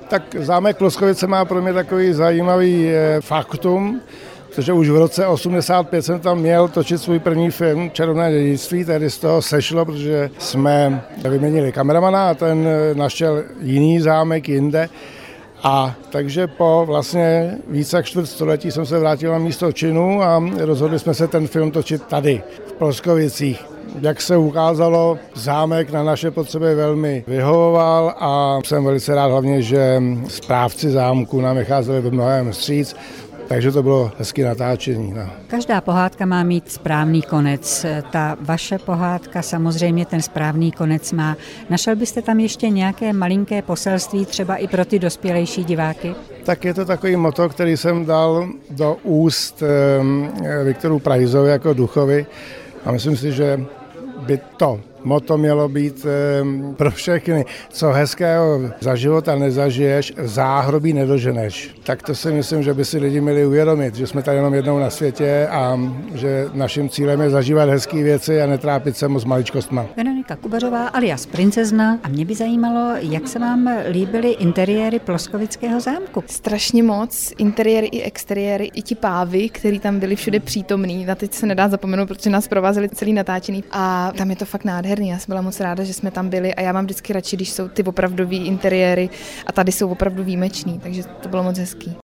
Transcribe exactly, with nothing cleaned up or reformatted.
Tak zámek Ploskovice má pro mě takový zajímavý faktum, protože už v roce osmdesát pět jsem tam měl točit svůj první film Čarovné dědictví, tedy z toho sešlo, protože jsme vyměnili kameramana a ten našel jiný zámek jinde. A takže po vlastně více jak čtvrt století jsem se vrátil na místo činu a rozhodli jsme se ten film točit tady, v Ploskovicích. Jak se ukázalo, zámek na naše potřeby velmi vyhovoval a jsem velice rád hlavně, že správci zámku nám vycházeli v mnohém vstříc, takže to bylo hezké natáčení. No. Každá pohádka má mít správný konec. Ta vaše pohádka samozřejmě ten správný konec má. Našel byste tam ještě nějaké malinké poselství, třeba i pro ty dospělejší diváky? Tak je to takový motto, který jsem dal do úst Viktoru Prajzovi jako duchovi a myslím si, že by to motto mělo být e, pro všechny. Co hezkého za života nezažiješ, v záhrobí nedoženeš. Tak to si myslím, že by si lidi měli uvědomit, že jsme tady jenom jednou na světě a že naším cílem je zažívat hezké věci a netrápit se moc maličkostma. Veronika Kubařová alias Princezna. A mě by zajímalo, jak se vám líbily interiéry Ploskovického zámku? Strašně moc. Interiéry i exteriéry, i ti pávy, který tam byli všude přítomní. Na teď se nedá zapomenout, protože nás provázeli celý natáčený. A tam je to fakt nádherný. Já jsem byla moc ráda, že jsme tam byli a já mám vždycky radši, když jsou ty opravdový interiéry a tady jsou opravdu výjimečný, takže to bylo moc hezký.